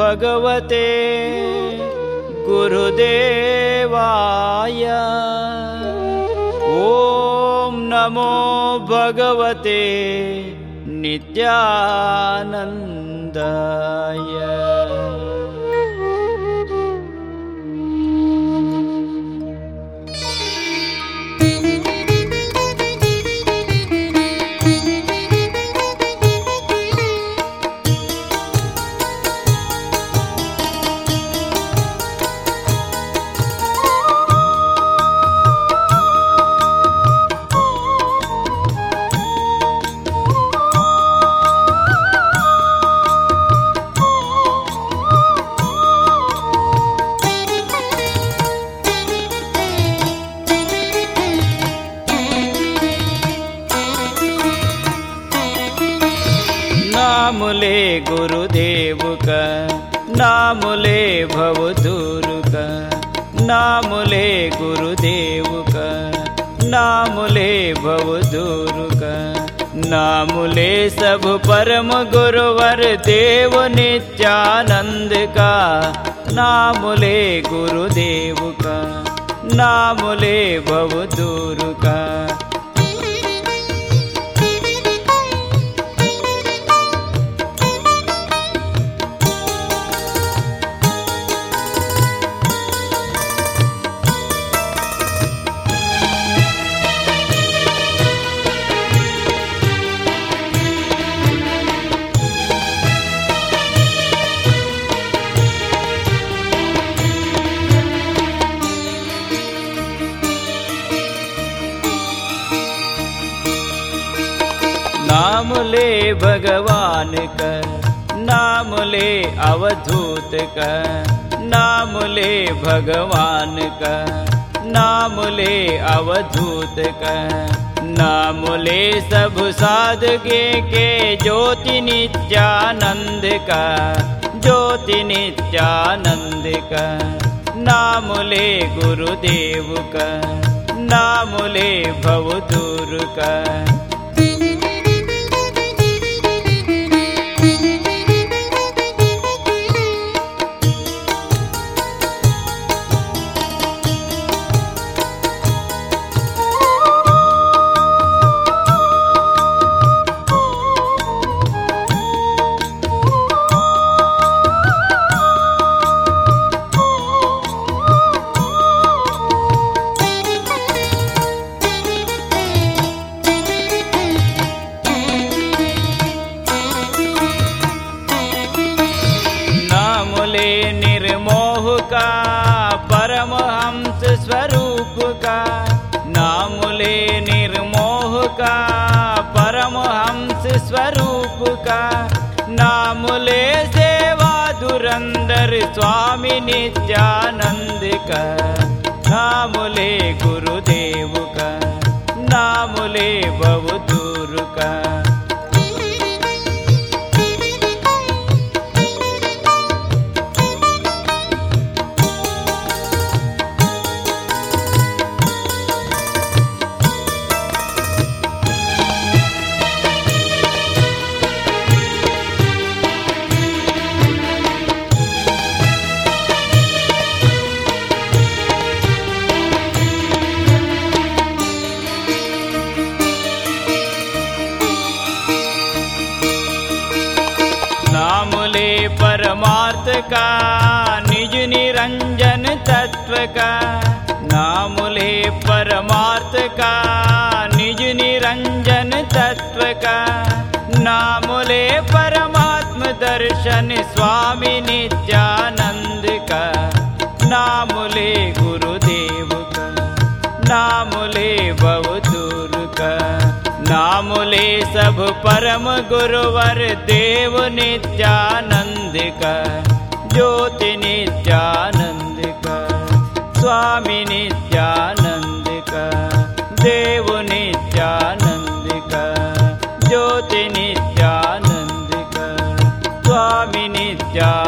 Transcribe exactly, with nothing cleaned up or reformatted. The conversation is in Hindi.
भगवते गुरुदेवाय। ओम नमो भगवते नित्यानंदाय। नाम ले गुरुदेव का, नाम ले भवदूर का, नाम ले गुरुदेव का, नाम ले भवदूर का, नाम ले सब परम गुरुवर देव नित्यानंद का। नाम ले गुरुदेव का, नाम ले भवदूर का। नाम ले भगवान का, नाम ले अवधूत का, नाम ले भगवान का, नाम ले अवधूत का, नाम ले सब साधके के ज्योति नित्यानंद का, ज्योति नित्यानंद का। नाम ले गुरुदेव का, नाम ले भवदूर का। निर्मोह का परमहंस स्वरूप का, नाम ले निर्मोह का परमहंस स्वरूप का। नाम ले सेवा धुरंधर स्वामी नित्यानंद का, नाम ले गुरुदेव का, नाम ले भवदूर का। नाम ले परमार्थ का निज निरंजन तत्व का, नाम ले परमार्थ का निज निरंजन तत्व का। नाम ले परमात्म दर्शन स्वामी नित्यानंद का, नाम ले गुरुदेव का, नाम ले भवदूर का। नाम ले सब परम गुरुवर देव नित्यानंद का, ज्योति नित्यानंद का, स्वामी नित्यानंद का, देव नित्यानंद का, ज्योति नित्यानंद का, स्वामी नित्यानंद।